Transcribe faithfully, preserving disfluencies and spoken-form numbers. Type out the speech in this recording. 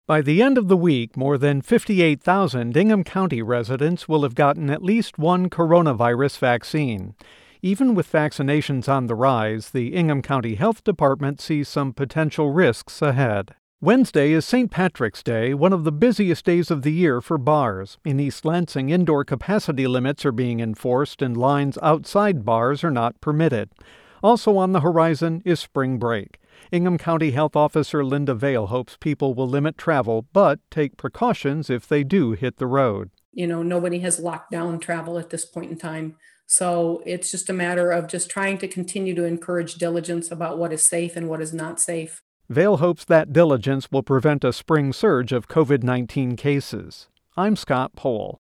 By the end of the week, more than fifty-eight thousand Ingham County residents will have gotten at least one coronavirus vaccine. Even with vaccinations on the rise, the Ingham County Health Department sees some potential risks ahead. Wednesday is Saint Patrick's Day, one of the busiest days of the year for bars. In East Lansing, indoor capacity limits are being enforced and lines outside bars are not permitted. Also on the horizon is spring break. Ingham County Health Officer Linda Vale hopes people will limit travel, but take precautions if they do hit the road. You know, nobody has locked down travel at this point in time. So it's just a matter of just trying to continue to encourage diligence about what is safe and what is not safe. Vale hopes that diligence will prevent a spring surge of covid nineteen cases. I'm Scott Pohl.